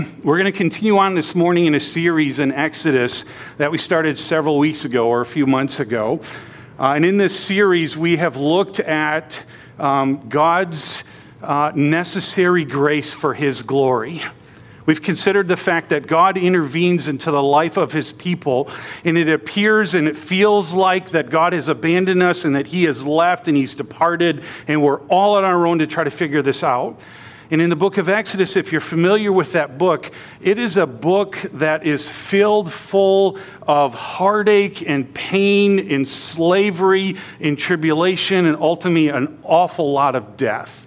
We're going to continue on this morning in a series in Exodus that we started several weeks ago or a few months ago. And in this series, we have looked at God's necessary grace for His glory. We've considered the fact that God intervenes into the life of His people, and it appears and it feels like that God has abandoned us and that He has left and He's departed, and we're all on our own to try to figure this out. And in the book of Exodus, if you're familiar with that book, it is a book that is filled full of heartache and pain and slavery and tribulation and ultimately an awful lot of death.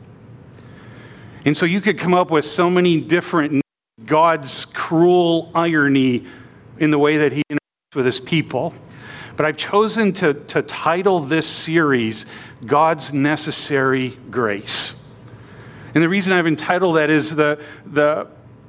And so you could come up with so many different God's cruel irony in the way that He interacts with His people. But I've chosen to title this series, God's Necessary Grace. And the reason I've entitled that is the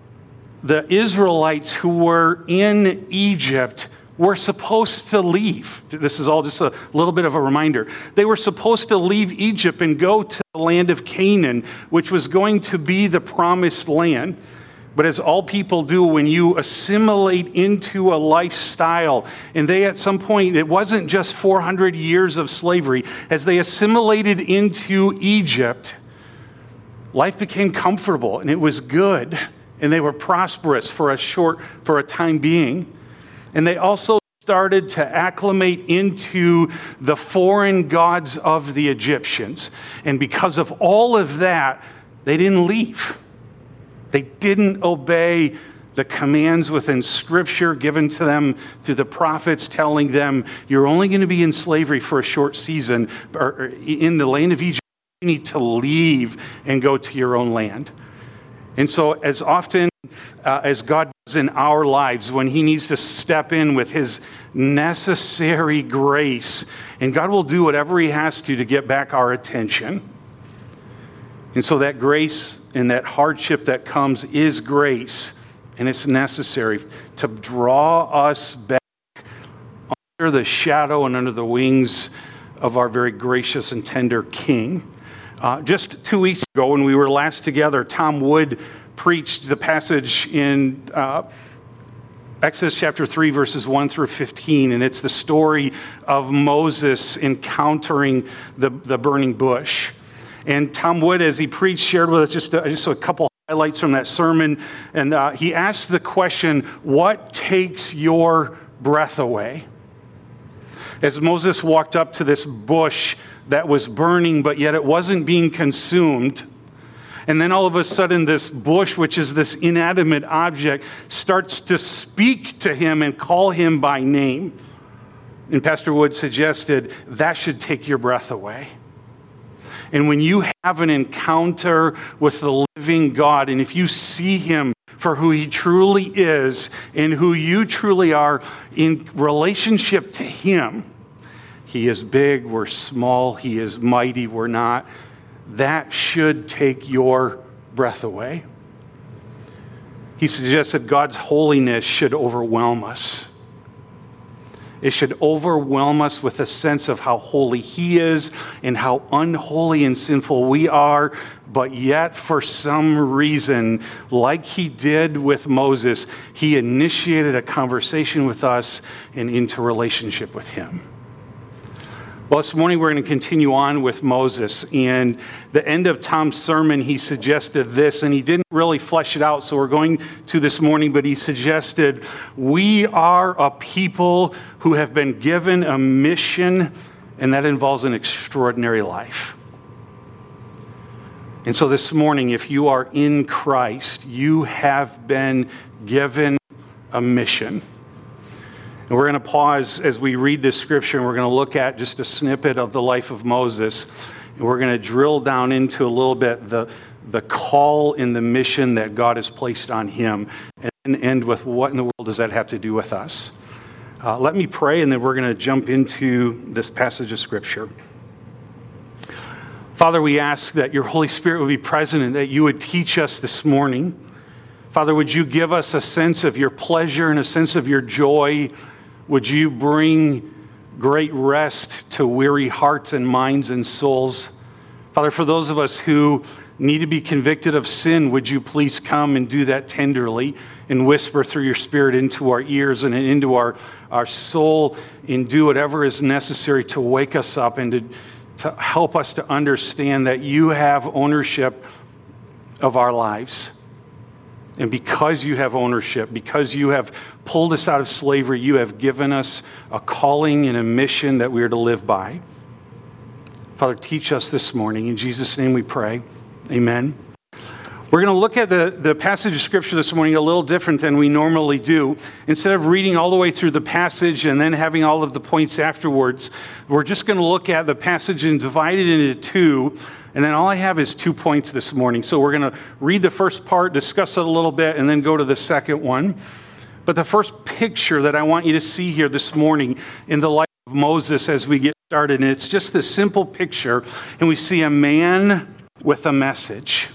Israelites who were in Egypt were supposed to leave. This is all just a little bit of a reminder. They were supposed to leave Egypt and go to the land of Canaan, which was going to be the promised land. But as all people do when you assimilate into a lifestyle, and they at some point, it wasn't just 400 years of slavery, as they assimilated into Egypt, life became comfortable and it was good, and they were prosperous for a time being. And they also started to acclimate into the foreign gods of the Egyptians. And because of all of that, they didn't leave. They didn't obey the commands within Scripture given to them through the prophets telling them, you're only going to be in slavery for a short season or in the land of Egypt. You need to leave and go to your own land. And so as often as God does in our lives, when He needs to step in with His necessary grace, and God will do whatever He has to get back our attention. And so that grace and that hardship that comes is grace, and it's necessary to draw us back under the shadow and under the wings of our very gracious and tender King. Just 2 weeks ago, when we were last together, Tom Wood preached the passage in Exodus chapter 3, verses 1 through 15, and it's the story of Moses encountering the burning bush. And Tom Wood, as he preached, shared with us just a couple highlights from that sermon, and he asked the question, what takes your breath away? As Moses walked up to this bush that was burning, but yet it wasn't being consumed. And then all of a sudden, this bush, which is this inanimate object, starts to speak to him and call him by name. And Pastor Wood suggested that should take your breath away. And when you have an encounter with the living God, and if you see Him for who He truly is and who you truly are in relationship to Him, He is big, we're small, He is mighty, we're not. That should take your breath away. He suggested God's holiness should overwhelm us. It should overwhelm us with a sense of how holy He is and how unholy and sinful we are, but yet for some reason, like He did with Moses, He initiated a conversation with us and into relationship with Him. Well, this morning we're going to continue on with Moses, and the end of Tom's sermon, he suggested this, and he didn't really flesh it out, so we're going to this morning, but he suggested, we are a people who have been given a mission, and that involves an extraordinary life. And so this morning, if you are in Christ, you have been given a mission. And we're going to pause as we read this scripture, and we're going to look at just a snippet of the life of Moses. And we're going to drill down into a little bit the call and the mission that God has placed on him, and end with what in the world does that have to do with us. Let me pray, and then we're going to jump into this passage of scripture. Father, we ask that your Holy Spirit would be present and that you would teach us this morning. Father, would you give us a sense of your pleasure and a sense of your joy? Would you bring great rest to weary hearts and minds and souls? Father, for those of us who need to be convicted of sin, would you please come and do that tenderly and whisper through your Spirit into our ears and into our soul, and do whatever is necessary to wake us up and to help us to understand that you have ownership of our lives. And because you have ownership, because you have pulled us out of slavery, you have given us a calling and a mission that we are to live by. Father, teach us this morning. In Jesus' name we pray. Amen. We're going to look at the passage of Scripture this morning a little different than we normally do. Instead of reading all the way through the passage and then having all of the points afterwards, we're just going to look at the passage and divide it into two. And then all I have is 2 points this morning. So we're going to read the first part, discuss it a little bit, and then go to the second one. But the first picture that I want you to see here this morning in the life of Moses as we get started, and it's just this simple picture, and we see a man with a message.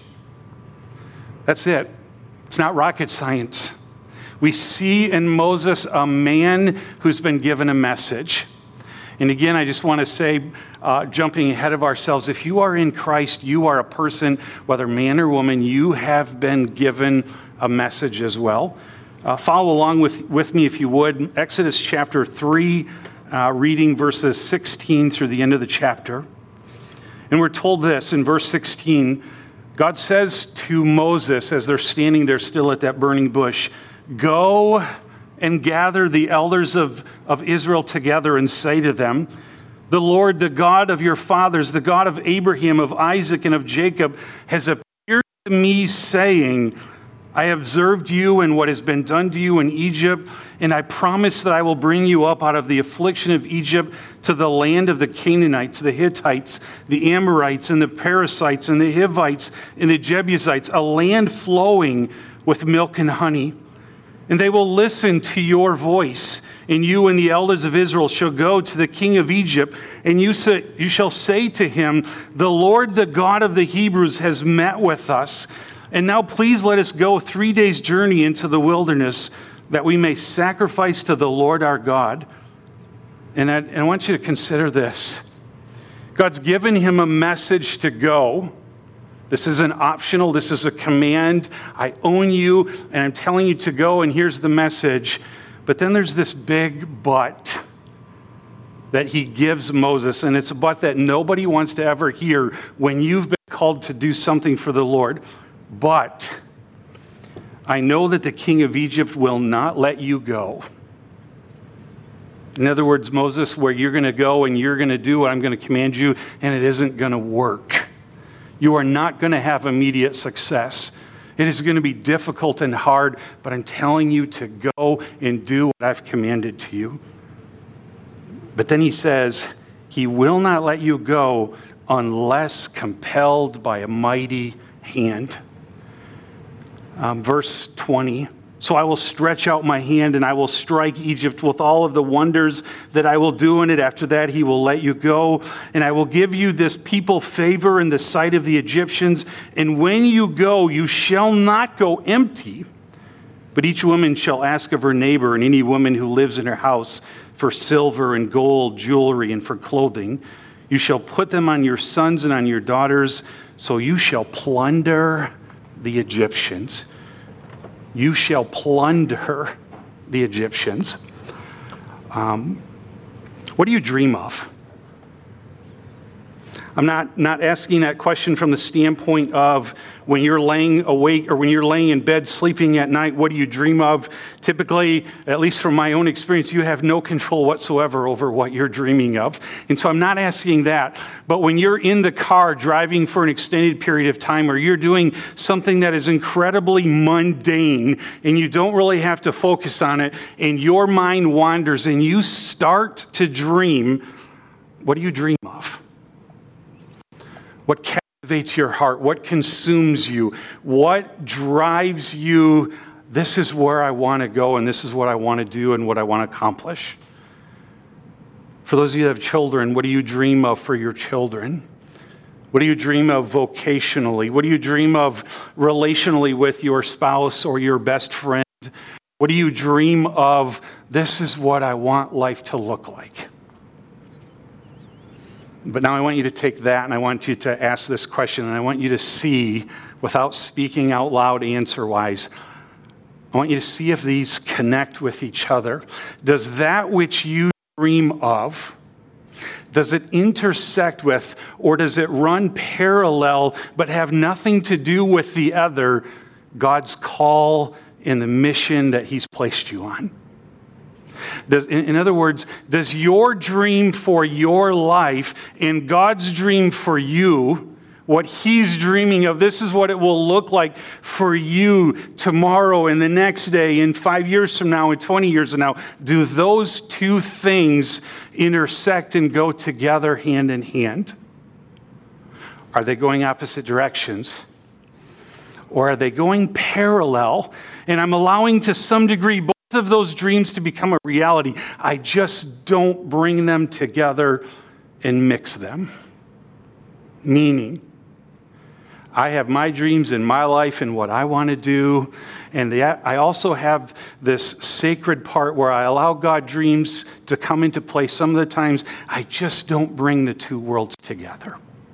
That's it. It's not rocket science. We see in Moses a man who's been given a message. And again, I just want to say, jumping ahead of ourselves, if you are in Christ, you are a person, whether man or woman, you have been given a message as well. Follow along with me if you would. Exodus chapter 3, reading verses 16 through the end of the chapter. And we're told this in verse 16. God says to Moses, as they're standing there still at that burning bush, "Go and gather the elders of Israel together and say to them, 'The Lord, the God of your fathers, the God of Abraham, of Isaac, and of Jacob, has appeared to me, saying, I have observed you and what has been done to you in Egypt, and I promise that I will bring you up out of the affliction of Egypt to the land of the Canaanites, the Hittites, the Amorites, and the Perizzites, and the Hivites, and the Jebusites, a land flowing with milk and honey. And they will listen to your voice, and you and the elders of Israel shall go to the king of Egypt, and you shall say to him, the Lord, the God of the Hebrews, has met with us. And now please let us go 3 days' journey into the wilderness, that we may sacrifice to the Lord our God.'" And I want you to consider this. God's given him a message to go. This isn't optional. This is a command. I own you, and I'm telling you to go, and here's the message. But then there's this big but that he gives Moses, and it's a but that nobody wants to ever hear when you've been called to do something for the Lord. "But I know that the king of Egypt will not let you go." In other words, Moses, where you're going to go and you're going to do what I'm going to command you, and it isn't going to work. You are not going to have immediate success. It is going to be difficult and hard, but I'm telling you to go and do what I've commanded to you. But then he says, he will not let you go unless compelled by a mighty hand. Verse 20, "So I will stretch out my hand and I will strike Egypt with all of the wonders that I will do in it. After that, he will let you go. And I will give you this people favor in the sight of the Egyptians. And when you go, you shall not go empty. But each woman shall ask of her neighbor and any woman who lives in her house for silver and gold, jewelry, and for clothing. You shall put them on your sons and on your daughters. So you shall plunder the Egyptians." You shall plunder the Egyptians. What do you dream of? I'm not asking that question from the standpoint of when you're laying awake or when you're laying in bed sleeping at night, what do you dream of? Typically, at least from my own experience, you have no control whatsoever over what you're dreaming of. And so I'm not asking that. But when you're in the car driving for an extended period of time, or you're doing something that is incredibly mundane and you don't really have to focus on it, and your mind wanders and you start to dream, what do you dream of? What captivates your heart? What consumes you? What drives you? This is where I want to go, and this is what I want to do and what I want to accomplish. For those of you that have children, what do you dream of for your children? What do you dream of vocationally? What do you dream of relationally with your spouse or your best friend? What do you dream of? This is what I want life to look like. But now I want you to take that and I want you to ask this question, and I want you to see, without speaking out loud answer-wise, I want you to see if these connect with each other. Does that which you dream of, does it intersect with, or does it run parallel but have nothing to do with the other, God's call and the mission that he's placed you on? In other words, does your dream for your life and God's dream for you, what he's dreaming of, this is what it will look like for you tomorrow and the next day and 5 years from now and 20 years from now, do those two things intersect and go together hand in hand? Are they going opposite directions? Or are they going parallel? And I'm allowing to some degree both of those dreams to become a reality. I just don't bring them together and mix them. Meaning, I have my dreams in my life and what I want to do, and I also have this sacred part where I allow God's dreams to come into play. Some of the times, I just don't bring the two worlds together.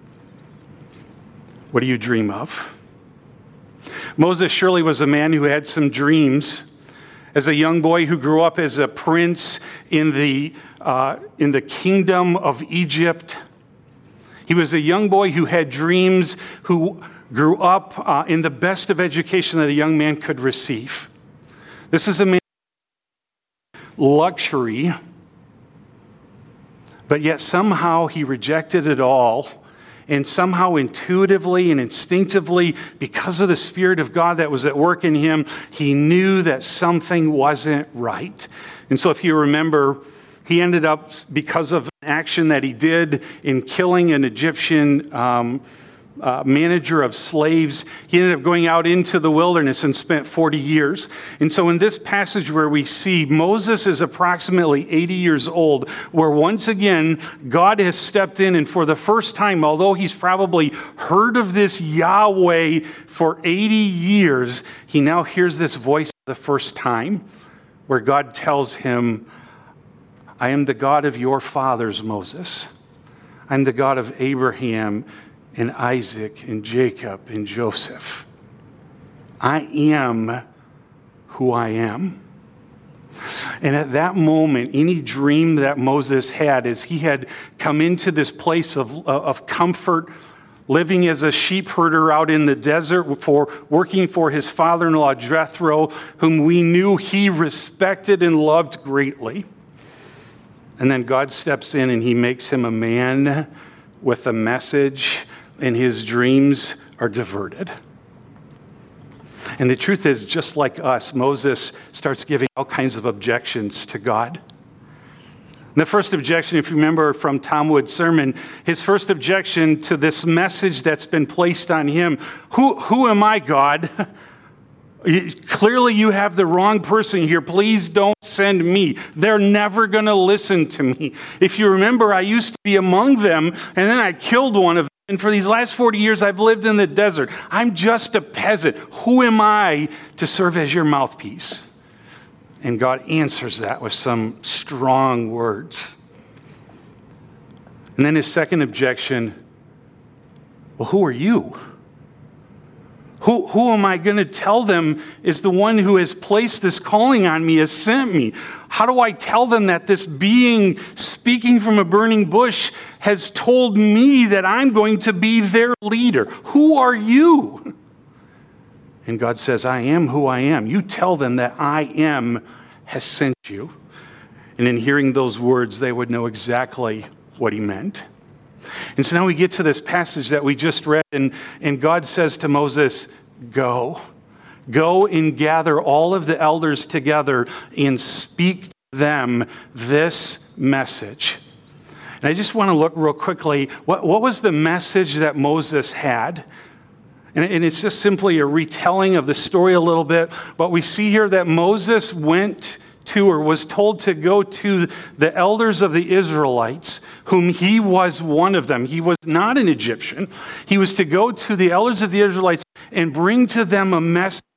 What do you dream of? Moses surely was a man who had some dreams. As a young boy who grew up as a prince in the kingdom of Egypt, he was a young boy who had dreams, who grew up in the best of education that a young man could receive. This is a man of luxury, but yet somehow he rejected it all. And somehow intuitively and instinctively, because of the Spirit of God that was at work in him, he knew that something wasn't right. And so if you remember, he ended up, because of an action that he did in killing an Egyptian manager of slaves, he ended up going out into the wilderness and spent 40 years. And so in this passage where we see Moses is approximately 80 years old, where once again, God has stepped in, and for the first time, although he's probably heard of this Yahweh for 80 years, he now hears this voice for the first time, where God tells him, I am the God of your fathers, Moses. I'm the God of Abraham and Isaac and Jacob and Joseph. I am who I am. And at that moment, any dream that Moses had, as he had come into this place of comfort, living as a sheep herder out in the desert, working for his father-in-law Jethro, whom we knew he respected and loved greatly. And then God steps in and he makes him a man with a message, and his dreams are diverted. And the truth is, just like us, Moses starts giving all kinds of objections to God. And the first objection, if you remember from Tom Wood's sermon, his first objection to this message that's been placed on him, who am I, God? Clearly you have the wrong person here. Please don't send me. They're never going to listen to me. If you remember, I used to be among them, and then I killed one of them. And for these last 40 years, I've lived in the desert. I'm just a peasant. Who am I to serve as your mouthpiece? And God answers that with some strong words. And then his second objection, well, who are you? Who am I going to tell them is the one who has placed this calling on me, has sent me? How do I tell them that this being speaking from a burning bush has told me that I'm going to be their leader? Who are you? And God says, I am who I am. You tell them that I am has sent you. And in hearing those words, they would know exactly what he meant. And so now we get to this passage that we just read, and God says to Moses, go and gather all of the elders together and speak to them this message. And I just want to look real quickly, what was the message that Moses had? And it's just simply a retelling of the story a little bit, but we see here that Moses went to, or was told to go to, the elders of the Israelites, whom he was one of them. He was not an Egyptian. He was to go to the elders of the Israelites and bring to them a message